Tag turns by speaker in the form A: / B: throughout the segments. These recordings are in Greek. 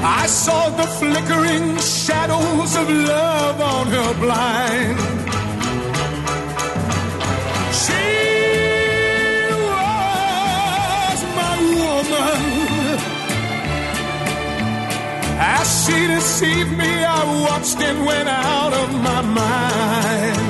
A: I saw the flickering shadows of love on her blind. She was my woman. As she deceived me, I watched and went out of my mind.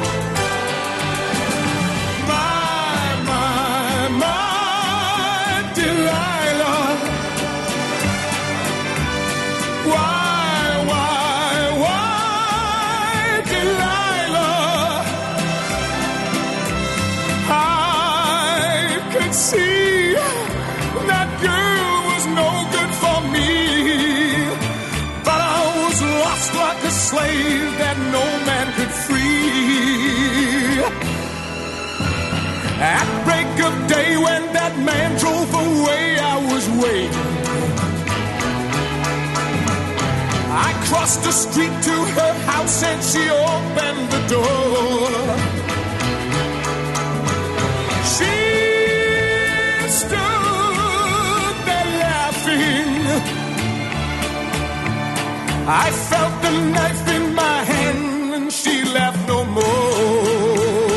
A: See, that girl was no good for me, but I was lost like a slave that no man could free. At break of day when that man drove away, I was waiting. I crossed the street to her house and she opened the door. She stood there laughing. I felt the knife in my hand and she laughed no more.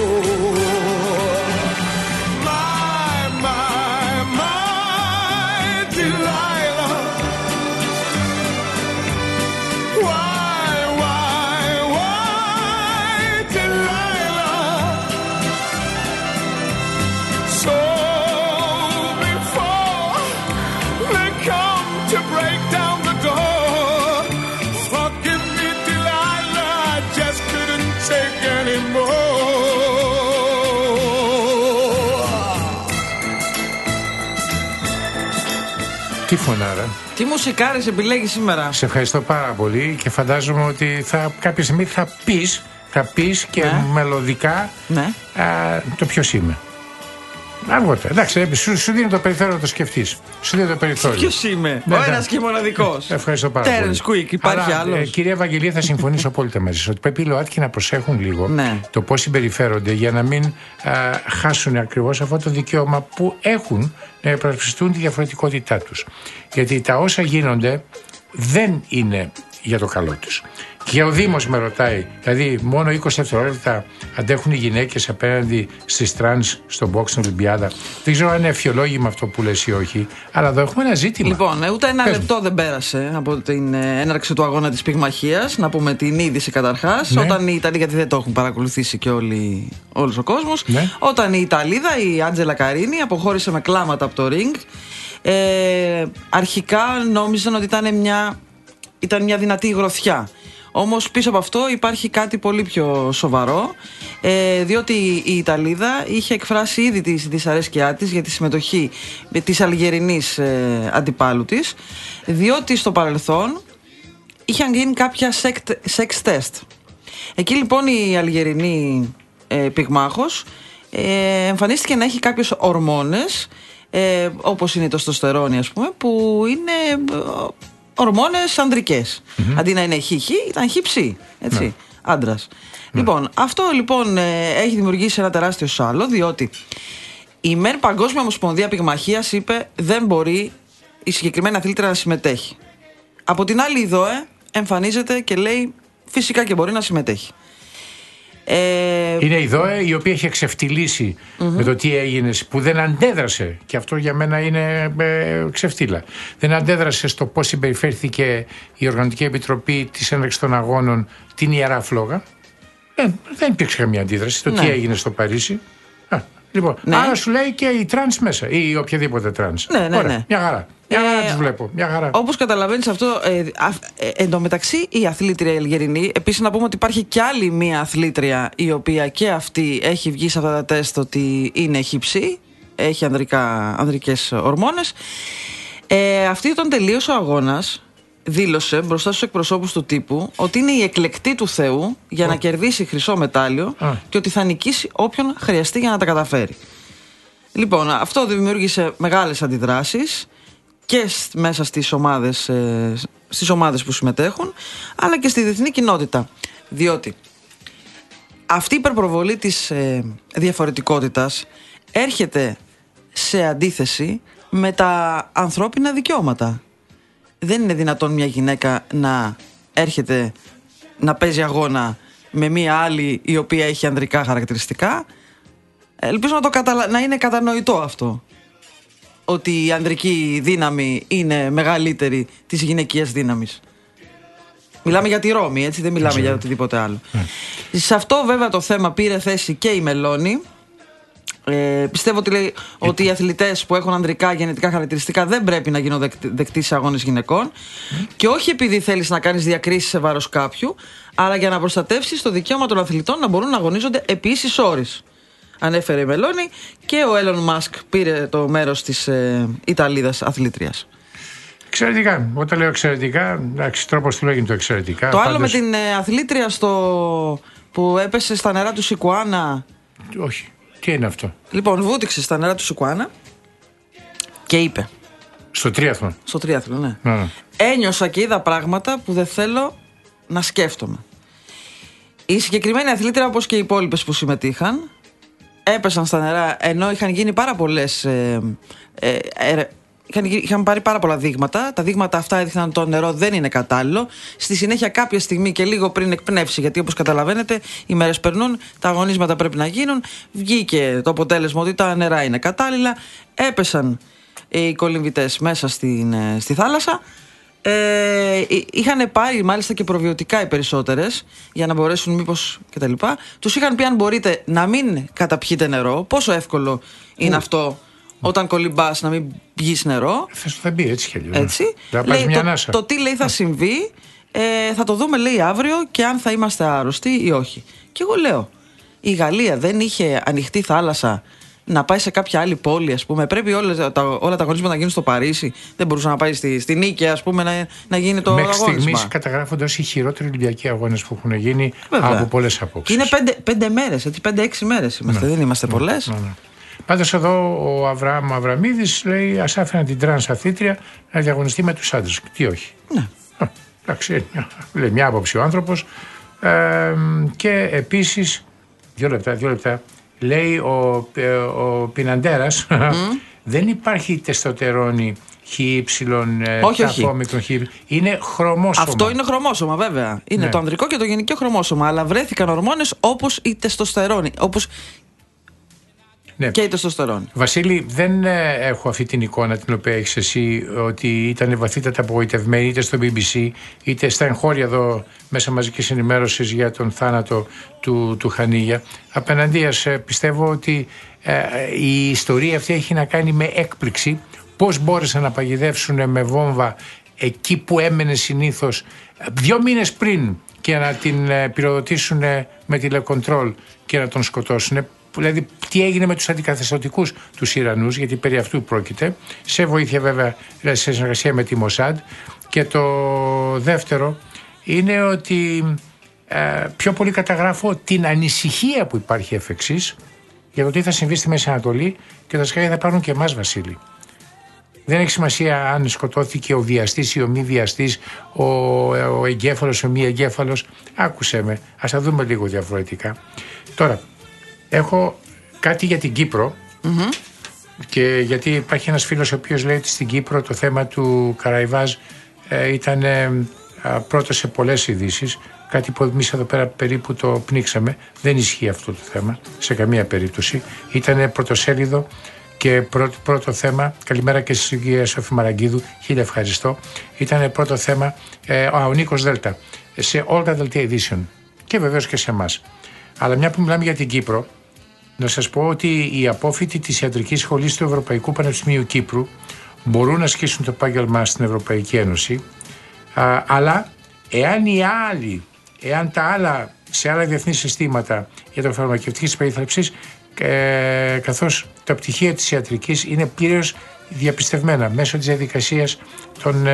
A: My Delilah. Why, Delilah? So to break down the door, forgive me, Delilah, I just couldn't take anymore.
B: Τι φωνάρα.
C: Τι μουσικάρες επιλέγεις σήμερα.
B: Σε ευχαριστώ πάρα πολύ και φαντάζομαι ότι κάποια στιγμή θα πεις και μελωδικά το ποιος είμαι. Αργότερα. Εντάξει, σου δίνει το περιθώριο να το σκεφτείς. Σου δίνει το περιθώριο.
C: Ποιος είμαι, ο ένας και μοναδικός.
B: Ευχαριστώ πάρα πολύ.
C: Terence Quick, υπάρχει άλλος.
B: Κυρία Ευαγγελία, θα συμφωνήσω απόλυτα μαζί σας ότι πρέπει οι ΛΟΑΤΚΙ να προσέχουν λίγο το πώς συμπεριφέρονται για να μην χάσουν ακριβώς αυτό το δικαίωμα που έχουν να υπερασπιστούν τη διαφορετικότητά τους. Γιατί τα όσα γίνονται δεν είναι για το καλό τους. Και ο Δήμος με ρωτάει, δηλαδή μόνο 20 δευτερόλεπτα αντέχουν οι γυναίκες απέναντι στις τρανς στον box στην Ολυμπιάδα. Δεν ξέρω αν είναι ευχιολόγημα αυτό που λες ή όχι, αλλά εδώ έχουμε ένα ζήτημα.
C: Λοιπόν, ούτε ένα λεπτό δεν πέρασε από την έναρξη του αγώνα της πυγμαχίας. Να πούμε την είδηση καταρχάς. Όταν η Ιταλία, γιατί δεν το έχουν παρακολουθήσει και όλος ο κόσμος. Όταν η Ιταλίδα, η Άντζελα Καρίνι, αποχώρησε με κλάματα από το ring. Αρχικά νόμιζαν ότι ήταν μια δυνατή γροθιά. Όμως πίσω από αυτό υπάρχει κάτι πολύ πιο σοβαρό, διότι η Ιταλίδα είχε εκφράσει ήδη τη δυσαρέσκειά της για τη συμμετοχή της Αλγερινής αντιπάλου της, διότι στο παρελθόν είχαν γίνει κάποια sex test. Εκεί λοιπόν η Αλγερινή πυγμάχος εμφανίστηκε να έχει κάποιες ορμόνες, όπως είναι το τεστοστερόνι, ας πούμε, που είναι ορμόνες ανδρικές. Αντί να είναι χ, ήταν χ, έτσι, άντρας. Λοιπόν, αυτό λοιπόν έχει δημιουργήσει ένα τεράστιο σάλο, διότι η ΜΕΝ Παγκόσμια Ομοσπονδία Πυγμαχίας είπε δεν μπορεί η συγκεκριμένη αθλήτρια να συμμετέχει. Από την άλλη η ΔΟΕ εμφανίζεται και λέει φυσικά και μπορεί να συμμετέχει.
B: Είναι η ΔΟΕ η οποία έχει εξευτυλίσει με το τι έγινε, που δεν αντέδρασε, και αυτό για μένα είναι ξεφτύλα. Δεν αντέδρασε στο πώς συμπεριφέρθηκε η Οργανωτική Επιτροπή της Έναρξης των Αγώνων την Ιερά Φλόγα. Δεν υπήρξε καμία αντίδραση στο τι έγινε στο Παρίσι. Λοιπόν, άρα σου λέει και οι τρανς μέσα ή οποιαδήποτε τρανς. Ωραία, μια χαρά. Μια χαρά τους βλέπω. Μια χαρά.
C: Όπως καταλαβαίνεις αυτό, εντωμεταξύ η αθλήτρια Αλγερινή, επίσης να πούμε ότι υπάρχει κι άλλη μία αθλήτρια η οποία και αυτή έχει βγει σε αυτά τα τεστ ότι είναι χυψή, έχει ανδρικές ορμόνες. Αυτή όταν τελείωσε ο αγώνας δήλωσε μπροστά στους εκπροσώπους του τύπου ότι είναι η εκλεκτή του Θεού για να κερδίσει χρυσό μετάλλιο και ότι θα νικήσει όποιον χρειαστεί για να τα καταφέρει. Λοιπόν, αυτό δημιούργησε μεγάλες αντιδράσεις και μέσα στις ομάδες που συμμετέχουν, αλλά και στη διεθνή κοινότητα. Διότι αυτή η υπερπροβολή της διαφορετικότητας έρχεται σε αντίθεση με τα ανθρώπινα δικαιώματα. δεν είναι δυνατόν μια γυναίκα να έρχεται να παίζει αγώνα με μια άλλη η οποία έχει ανδρικά χαρακτηριστικά. Ελπίζω να είναι κατανοητό αυτό, ότι η ανδρική δύναμη είναι μεγαλύτερη της γυναικείας δύναμης. Μιλάμε για τη Ρώμη, έτσι, δεν μιλάμε για οτιδήποτε άλλο. Σε αυτό βέβαια το θέμα πήρε θέση και η Μελώνη. Πιστεύω ότι λέει ότι οι αθλητές που έχουν ανδρικά γενετικά χαρακτηριστικά δεν πρέπει να γίνουν δεκτοί σε αγώνες γυναικών, και όχι επειδή θέλεις να κάνεις διακρίσεις σε βάρος κάποιου, αλλά για να προστατεύσεις το δικαίωμα των αθλητών να μπορούν να αγωνίζονται επί ίσης όρης. Ανέφερε η Μελώνη, και ο Έλλον Μάσκ πήρε το μέρος της Ιταλίδας αθλήτριας.
B: Εξαιρετικά. Όταν λέω εξαιρετικά, εντάξει, τρόπος του λέγει το εξαιρετικά.
C: Το άλλο με την αθλήτρια που έπεσε στα νερά του Σικουάνα.
B: Όχι. Τι είναι αυτό?
C: Λοιπόν, βούτυξε στα νερά του Σικουάνα και είπε.
B: Στο τρίαθλο.
C: Στο τρίαθλο, ναι. Ένιωσα και είδα πράγματα που δεν θέλω να σκέφτομαι. Η συγκεκριμένη αθλήτρια, όπως και οι υπόλοιπες που συμμετείχαν, έπεσαν στα νερά ενώ είχαν γίνει πάρα πολλές. Είχαν πάρει πάρα πολλά δείγματα. Τα δείγματα αυτά έδειχναν ότι το νερό δεν είναι κατάλληλο. Στη συνέχεια, κάποια στιγμή και λίγο πριν εκπνεύσει, γιατί όπως καταλαβαίνετε, οι μέρες περνούν, τα αγωνίσματα πρέπει να γίνουν. Βγήκε το αποτέλεσμα ότι τα νερά είναι κατάλληλα. Έπεσαν οι κολυμβητές μέσα στη θάλασσα. Είχαν πάρει μάλιστα και προβιωτικά οι περισσότερες, για να μπορέσουν μήπως κτλ. Τους είχαν πει, αν μπορείτε να μην καταπιείτε νερό. Πόσο εύκολο είναι αυτό όταν κολυμπάς, να μην πηγείς νερό.
B: Θα μπει έτσι κι αλλιώς.
C: Έτσι. Λέει, το τι λέει θα συμβεί, θα το δούμε, λέει, αύριο, και αν θα είμαστε άρρωστοι ή όχι. Και εγώ λέω, η Γαλλία δεν είχε ανοιχτή θάλασσα να πάει σε κάποια άλλη πόλη, ας πούμε? Πρέπει όλα τα αγωνίσματα να γίνουν στο Παρίσι. Δεν μπορούσε να πάει στη Νίκη, ας πούμε, να γίνει το αγώνισμα.
B: Μέχρι στιγμής καταγράφονται ως οι χειρότεροι Ολυμπιακοί αγώνες που έχουν γίνει, βέβαια, από πολλές απόψεις.
C: Είναι 5 μέρες, 5-6 μέρες είμαστε, δεν είμαστε πολλές.
B: Πάντως εδώ ο Αβραμίδης λέει, ας άφηναν την τρανς αθλήτρια να διαγωνιστεί με τους άντρες. Τι όχι.
C: Ναι.
B: Εντάξει, λέει μια άποψη ο άνθρωπος. Και επίσης, δύο λεπτά, λέει ο Πιναντέρας, δεν υπάρχει τεστοτερόνη χι, ταφόμικρον χι. Είναι χρωμόσωμα.
C: Αυτό είναι χρωμόσωμα, βέβαια. Είναι το ανδρικό και το γυναικείο χρωμόσωμα. Αλλά βρέθηκαν ορμόνες όπως η τεστοστερόνη. Όπως και η τεστοστερόνη.
B: Βασίλη, δεν έχω αυτή την εικόνα την οποία έχεις εσύ, ότι ήταν βαθύτατα απογοητευμένοι είτε στο BBC είτε στα εγχώρια εδώ μέσα μαζικής ενημέρωσης για τον θάνατο του Χανίγια. Απέναντίας, πιστεύω ότι η ιστορία αυτή έχει να κάνει με έκπληξη. Πώς μπόρεσαν να παγιδεύσουν με βόμβα εκεί που έμενε συνήθως 2 μήνες πριν, και να την πυροδοτήσουν με τηλεκοντρόλ και να τον σκοτώσουν. Δηλαδή, τι έγινε με τους αντικαθεστωτικούς τους Ιρανούς, γιατί περί αυτού πρόκειται, σε βοήθεια βέβαια, σε συνεργασία με τη Μοσάντ. Και το δεύτερο είναι ότι πιο πολύ καταγράφω την ανησυχία που υπάρχει εφ' εξής για το τι θα συμβεί στη Μέση Ανατολή, και τα σκάλια θα πάρουν και εμάς, Βασίλη. Δεν έχει σημασία αν σκοτώθηκε ο βιαστής ή ο μη βιαστής, ο εγκέφαλος, ο μη εγκέφαλος. Άκουσέ με, ας τα δούμε λίγο διαφορετικά. Τώρα, έχω κάτι για την Κύπρο, και γιατί υπάρχει ένας φίλος ο οποίος λέει ότι στην Κύπρο το θέμα του Καραϊβάζ ήταν πρώτο σε πολλές ειδήσεις, κάτι που εμείς εδώ πέρα περίπου το πνίξαμε. Δεν ισχύει αυτό το θέμα σε καμία περίπτωση. Ήταν πρωτοσέλιδο και πρώτο θέμα. Καλημέρα και στη κυρία Σόφη Μαραγκίδου, χίλια ευχαριστώ. Ήταν πρώτο θέμα ο Νίκος Δέλτα σε όλα τα δελτία ειδήσεων και βεβαίως και σε εμάς. Αλλά μια που μιλάμε για την Κύπρο, να σας πω ότι οι απόφοιτοι της Ιατρικής Σχολής του Ευρωπαϊκού Πανεπιστημίου Κύπρου μπορούν να ασκήσουν το επάγγελμα στην Ευρωπαϊκή Ένωση, αλλά εάν τα άλλα σε άλλα διεθνή συστήματα ιατροφαρμακευτικής περίθαλψης, καθώς τα πτυχία της ιατρικής είναι πλήρως διαπιστευμένα μέσω της διαδικασίας των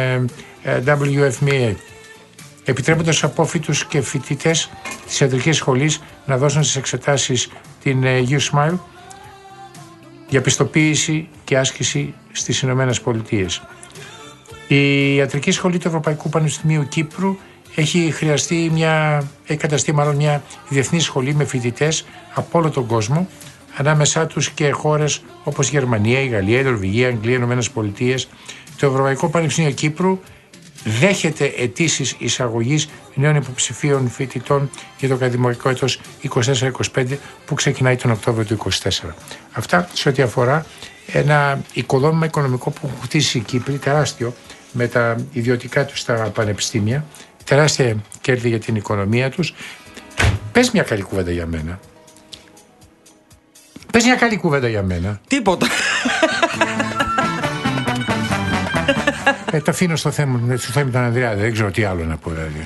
B: WFMA, επιτρέποντας στους απόφοιτους και φοιτητές της ιατρικής σχολής να δώσουν στις εξετάσεις την U-Smile για πιστοποίηση και άσκηση στις Ηνωμένες Πολιτείες. Η Ιατρική Σχολή του Ευρωπαϊκού Πανεπιστημίου Κύπρου έχει καταστεί μια διεθνή σχολή με φοιτητές από όλο τον κόσμο, ανάμεσά τους και χώρες όπως η Γερμανία, η Γαλλία, η Νορβηγία, η Αγγλία, οι Ηνωμένες Πολιτείες Το Ευρωπαϊκό Πανεπιστήμιο Κύπρου δέχεται αιτήσεις εισαγωγής νέων υποψηφίων φοιτητών για το ακαδημαϊκό έτος 24-25 που ξεκινάει τον Οκτώβριο του 24. Αυτά σε ό,τι αφορά ένα οικοδόμημα οικονομικό που έχουν χτίσει οι Κύπροι, τεράστιο, με τα ιδιωτικά τους τα πανεπιστήμια, τεράστια κέρδη για την οικονομία τους. Πες μια καλή κουβέντα για μένα. Πες μια καλή κουβέντα για μένα.
C: Τίποτα.
B: Το αφήνω στο θέμα τον Ανδριάδη, δεν ξέρω τι άλλο να πω δηλαδή.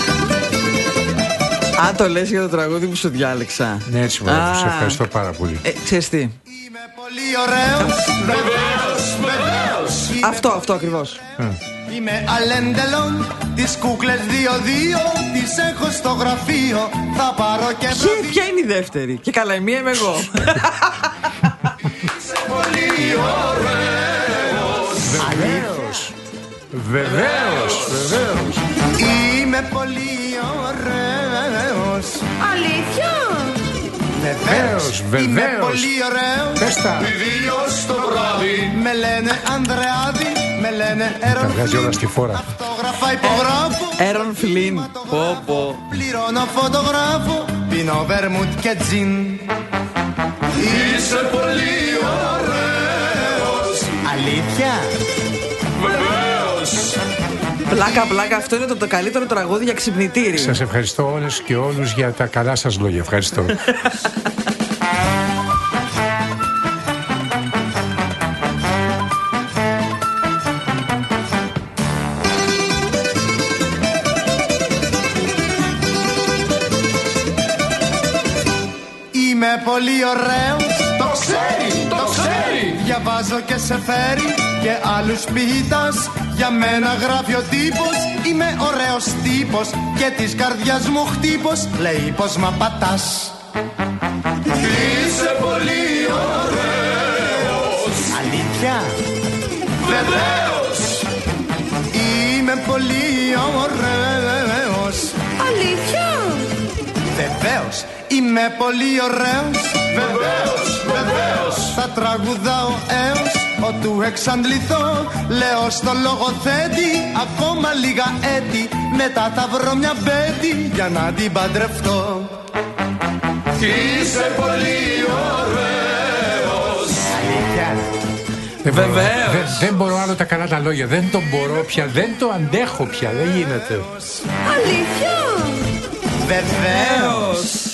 C: Αν το λες για το τραγούδι που σου διάλεξα.
B: Ναι, έτσι μου σε ευχαριστώ πάρα πολύ.
C: Ξέρεις τι.
A: Είμαι πολύ ωραίος, βεβαίως.
C: Αυτό ακριβώς.
A: Είμαι αλέντελον, τις κούκλες 2-2, τις έχω στο γραφείο, θα πάρω και βραβείο.
C: Ποια είναι η δεύτερη? Και καλά, η μία είμαι εγώ.
A: Είσαι πολύ ωραίος.
B: Βεβαίως.
A: Είμαι πολύ ωραίος.
C: Αλήθεια?
B: Βεβαίως.
A: Είμαι πολύ ωραίος.
B: Πες τα.
A: Ιδίως το βράδυ. Με λένε Ανδρεάδη, με λένε Έρον
B: Τα βγάζει όλα στη φόρα.
A: Αυτόγραφα υπογράφω.
C: Έρον Φλίν. Πω.
A: Πληρώνω φωτογράφο. Πίνω βερμούτ και τζιν. Είσαι πολύ ωραίος. Αλήθεια? Βεβαίως.
C: Πλάκα, αυτό είναι το καλύτερο τραγούδι για ξυπνητήρι.
B: Σας ευχαριστώ όλες και όλους για τα καλά σας λόγια. Ευχαριστώ.
A: Είμαι πολύ ωραίος. Το ξέρει. Διαβάζω και σε φέρει και άλλους ποιητάς. Για μένα γράφει ο τύπος. Είμαι ωραίος τύπος και της καρδιάς μου χτύπος. Λέει πως μ' απατάς. Είσαι πολύ ωραίος. Αλήθεια? Βεβαίως. Είμαι πολύ ωραίος.
C: Αλήθεια?
A: Βεβαίως. Είμαι πολύ ωραίος. Βεβαίως. Θα τραγουδάω έως ότου εξαντληθώ. Λέω στο λογοθέτη ακόμα λίγα έτη. Μετά θα βρω μια μπέτη για να την παντρευτώ. Είσαι πολύ ωραίος. Αλήθεια?
C: Βεβαίως.
B: Δεν μπορώ άλλο τα καλά τα λόγια. Δεν το μπορώ πια. Δεν το αντέχω πια. Δεν γίνεται.
C: Αλήθεια?
A: Βεβαίως.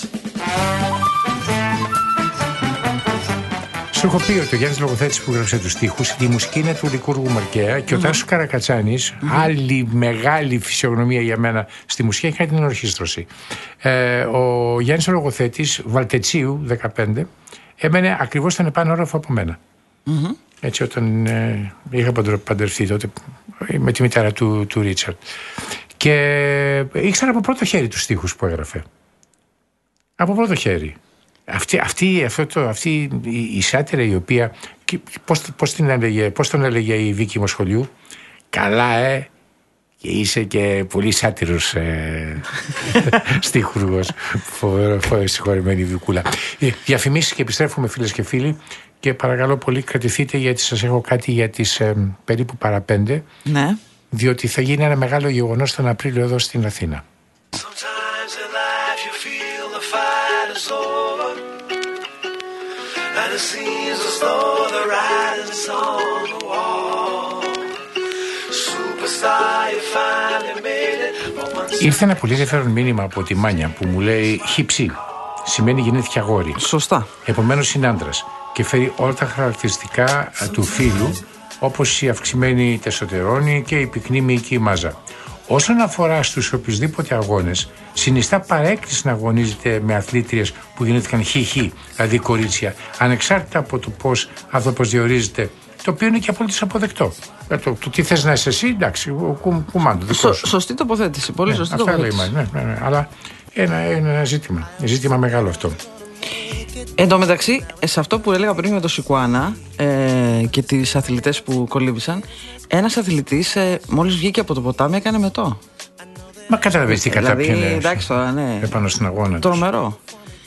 B: Σου έχω πει ότι ο Γιάννης Λογοθέτης που γράψε τους στίχους, η μουσική είναι του Λικούργου Μαρκαία και ο Τάσος Καρακατσάνης, άλλη μεγάλη φυσιογνωμία για μένα στη μουσική, έχει κάνει την ορχήστρωση. Ο Γιάννης Λογοθέτης, Βαλτετσίου 15, έμενε ακριβώς στον επάνω όροφο από μένα. Έτσι, όταν είχα παντρευτεί τότε με τη μητέρα του Ρίτσαρντ. Και ήξερα από πρώτο χέρι τους στίχους που έγραφε. Από πρώτο χέρι. Αυτή η σάτυρα η οποία. Πώς τον έλεγε η Βίκη Μοσχολιού? Καλά, και είσαι και πολύ σάτυρος στίχουργος. Συγχωρεμένη Βικούλα. Διαφημίσεις και επιστρέφουμε, φίλες και φίλοι. Και παρακαλώ πολύ κρατηθείτε, γιατί σας έχω κάτι για τις περίπου παρά 5.
C: Ναι.
B: Διότι θα γίνει ένα μεγάλο γεγονός τον Απρίλιο εδώ στην Αθήνα. Ήρθε ένα πολύ ενδιαφέρον μήνυμα από τη Μάνια που μου λέει χυψή. Σημαίνει γεννήθηκε αγόρι.
C: Σωστά.
B: Επομένως είναι άντρας και φέρει όλα τα χαρακτηριστικά του φύλου, όπως η αυξημένη τεστοστερόνη και η πυκνή μυϊκή μάζα. Όσον αφορά στους οποιουσδήποτε αγώνες, συνιστά παρέκκληση να αγωνίζεται με αθλήτριες που γεννήθηκαν χ, δηλαδή κορίτσια, ανεξάρτητα από το πώς άνθρωπος διορίζεται, το οποίο είναι και απολύτως αποδεκτό. Το τι θες να είσαι εσύ, εντάξει, κουμάντο.
C: Σωστή τοποθέτηση. Πολύ σωστή τοποθέτηση.
B: Ναι, αλλά ένα ζήτημα μεγάλο αυτό.
C: Εν τω μεταξύ, σε αυτό που έλεγα πριν με το Σικουάνα και τις αθλητές που κολύμπησαν, ένας αθλητής μόλις βγήκε από το ποτάμι έκανε μετό.
B: Μα καταλαβαίνεις τι κατάπιανε
C: εντάξει τώρα, ναι.
B: επάνω στην αγώνα.
C: Τρομερό.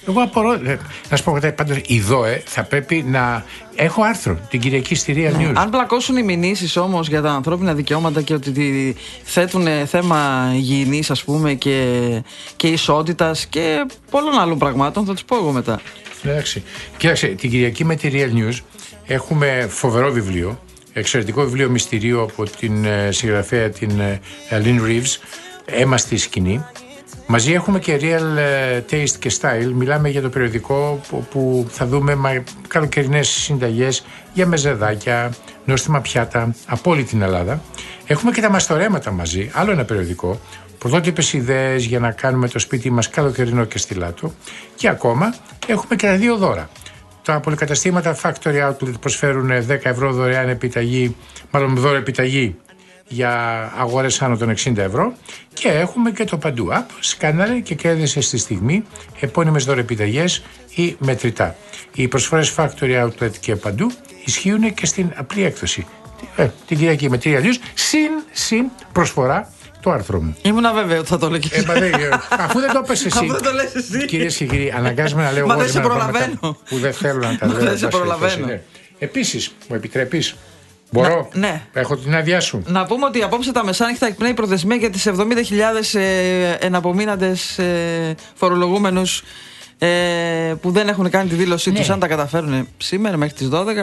B: Εγώ απορώ. Να σου πω πάντως, η ΔΟΕ θα πρέπει να. Έχω άρθρο την Κυριακή στη Real News.
C: Αν πλακώσουν οι μηνύσεις όμως για τα ανθρώπινα δικαιώματα και ότι θέτουν θέμα υγιεινής, ας πούμε, και ισότητας και πολλών άλλων πραγμάτων, θα τους πω εγώ μετά.
B: Εντάξει. Κοίταξε, την Κυριακή με τη Real News έχουμε φοβερό βιβλίο. Εξαιρετικό βιβλίο μυστηρίου από την συγγραφέα την Lynn Reeves, Αίμα στη σκηνή. Μαζί έχουμε και Real Taste και Style. Μιλάμε για το περιοδικό που θα δούμε καλοκαιρινές συνταγές για μεζεδάκια, νόστιμα πιάτα από όλη την Ελλάδα. Έχουμε και τα μαστορέματα μαζί, άλλο ένα περιοδικό. Πρωτότυπες ιδέες για να κάνουμε το σπίτι μας καλοκαιρινό και στιλάτο. Και ακόμα έχουμε και τα 2 δώρα. Τα πολυκαταστήματα Factory Outlet προσφέρουν 10 ευρώ δωρεάν επιταγή, μάλλον δώρο επιταγή για αγορές άνω των 60 ευρώ. Και έχουμε και το Παντού App. Σκάναρε και κέρδισε στη στιγμή επώνυμες δωρεπιταγές ή μετρητά. Οι προσφορές Factory Outlet και Παντού ισχύουν και στην απλή έκδοση. Την Κυριακή με 3 αλλιώς, συν προσφορά το άρθρο μου.
C: Ήμουν βέβαιο ότι θα το λέγεις.
B: Αφού δεν το πες εσύ.
C: Αφού δεν το λες εσύ.
B: Κυρίες και κύριοι, αναγκάζομαι να λέω
C: εγώ δεν σε προλαβαίνω.
B: Που δεν θέλω να τα λέω.
C: Δεν σε προλαβαίνω.
B: Επίσης, μου επιτρέπεις. Μπορώ.
C: Ναι.
B: Έχω την άδειά σου.
C: Να πούμε ότι απόψε τα μεσάνυχτα εκπνέει προθεσμία για τις 70.000 εναπομείναντες φορολογούμενους που δεν έχουν κάνει τη δήλωσή τους, αν τα καταφέρουν σήμερα μέχρι τις 12.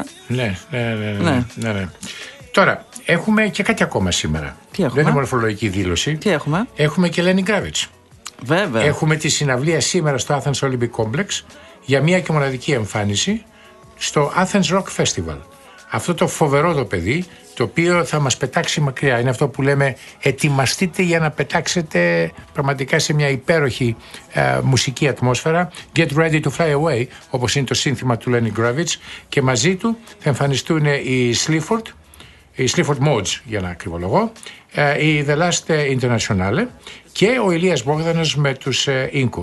B: Ναι. Τώρα, έχουμε και κάτι ακόμα σήμερα.
C: Τι έχουμε?
B: Δεν είναι μορφολογική δήλωση.
C: Τι έχουμε?
B: Έχουμε και Lenny Kravitz.
C: Βέβαια.
B: Έχουμε τη συναυλία σήμερα στο Athens Olympic Complex για μία και μοναδική εμφάνιση στο Athens Rock Festival. Αυτό το φοβερό το παιδί, το οποίο θα μας πετάξει μακριά. Είναι αυτό που λέμε, ετοιμαστείτε για να πετάξετε πραγματικά σε μια υπέροχη μουσική ατμόσφαιρα. Get ready to fly away, όπως είναι το σύνθημα του Lenny Kravitz. Και μαζί του θα εμφανιστούν οι Sleaford Mods, για να ακριβολογώ, η The Last Internationale και ο Ηλίας Μπόγδανος με τους Inco.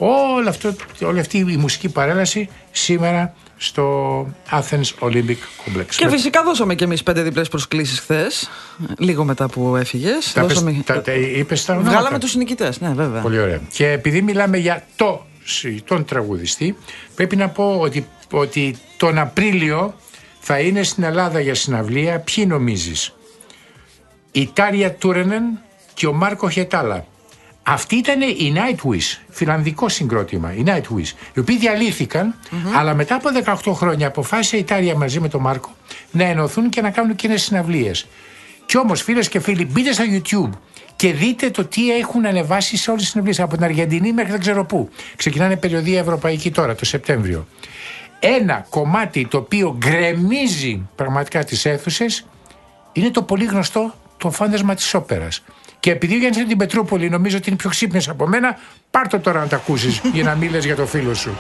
B: Όλη αυτή η μουσική παρέλαση σήμερα στο Athens Olympic Complex.
C: Και φυσικά δώσαμε και εμείς 5 διπλές προσκλήσεις χθες, λίγο μετά που έφυγες.
B: Είπες τα ονόματα.
C: Βγάλαμε τους νικητές, ναι, βέβαια.
B: Πολύ ωραία. Και επειδή μιλάμε για τον τραγουδιστή, πρέπει να πω ότι τον Απρίλιο θα είναι στην Ελλάδα για συναυλία. Ποιοι νομίζεις? Η Τάρια Τούρενεν και ο Μάρκο Χετάλα. Αυτή ήταν η Nightwish, φιλανδικό συγκρότημα, η Nightwish, οι οποίοι διαλύθηκαν, αλλά μετά από 18 χρόνια αποφάσισε η Τάρια μαζί με τον Μάρκο να ενωθούν και να κάνουν κοινές συναυλίες. Κι όμως, φίλες και φίλοι, μπείτε στο YouTube και δείτε το τι έχουν ανεβάσει σε όλες τις συναυλίες, από την Αργεντινή μέχρι δεν ξέρω πού. Ξεκινάνε περιοδία ευρωπαϊκή τώρα, το Σεπτέμβριο. Ένα κομμάτι το οποίο γκρεμίζει πραγματικά τις αίθουσες είναι το πολύ γνωστό το φάντασμα της όπερας. Και επειδή ο Γιάννης είναι την Πετρούπολη, νομίζω ότι είναι πιο ξύπνιος από μένα, πάρ' το τώρα να τα ακούσεις για να μην λες για το φίλο σου.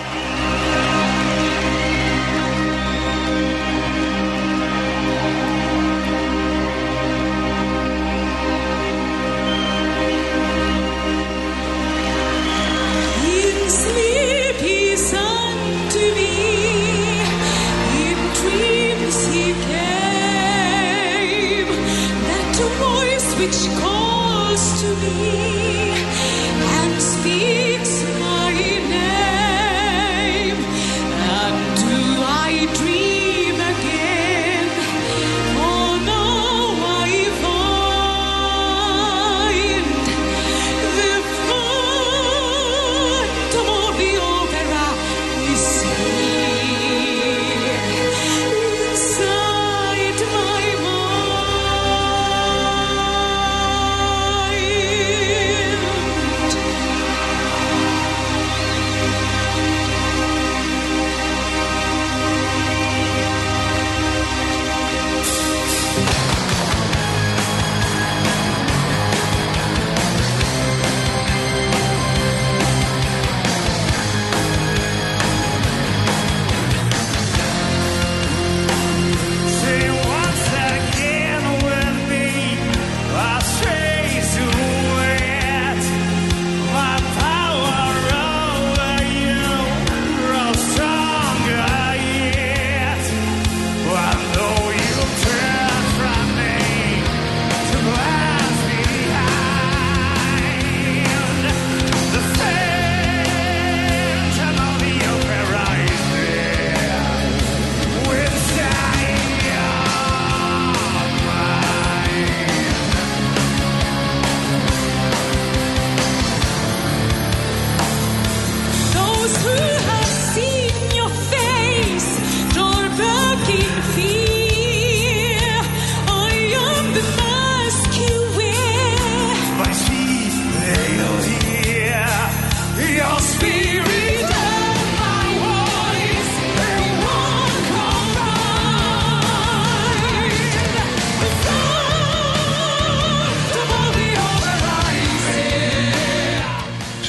A: Which calls to me and speaks my name, and do I dream again? For now I find the phantom of the opera is here inside my mind.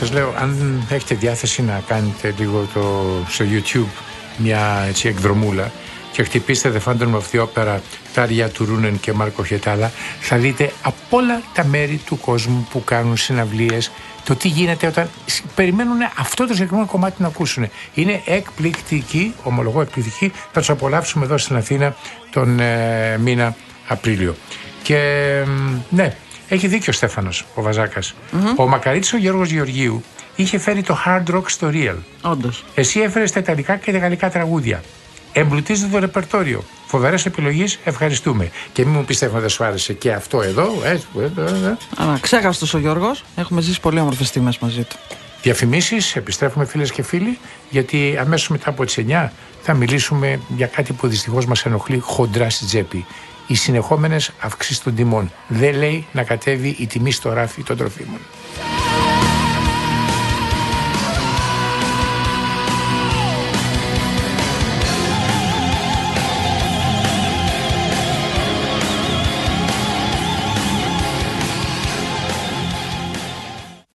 B: σας λέω, αν έχετε διάθεση να κάνετε λίγο στο YouTube μια έτσι εκδρομούλα και χτυπήστε The Phantom of the Opera, Τάρια Τουρούνεν και Μάρκο Χετάλα, θα δείτε από όλα τα μέρη του κόσμου που κάνουν συναυλίες το τι γίνεται όταν περιμένουν αυτό το συγκεκριμένο κομμάτι να ακούσουν. Είναι εκπληκτική, ομολογώ εκπληκτική, θα τους απολαύσουμε εδώ στην Αθήνα τον μήνα Απρίλιο. Και ναι, έχει δίκιο ο Στέφανος, ο Βαζάκας. Ο Μακαρίτης ο Γιώργος Γεωργίου είχε φέρει το hard rock στο Real.
C: Όντως.
B: Εσύ έφερες τα ιταλικά και τα γαλλικά τραγούδια. Εμπλουτίζεται το ρεπερτόριο. Φοβερές επιλογές, ευχαριστούμε. Και μην μου πιστεύω δεν σου άρεσε και αυτό εδώ.
C: Ξέχαστος ο Γιώργος. Έχουμε ζήσει πολύ όμορφες στιγμές μαζί του.
B: Διαφημίσεις, επιστρέφουμε φίλες και φίλοι, γιατί αμέσως μετά από τις 9 θα μιλήσουμε για κάτι που δυστυχώς μας ενοχλεί χοντρά στη τσέπη. Οι συνεχόμενες αυξήσεις των τιμών. Δεν λέει να κατέβει η τιμή στο ράφι των τροφίμων.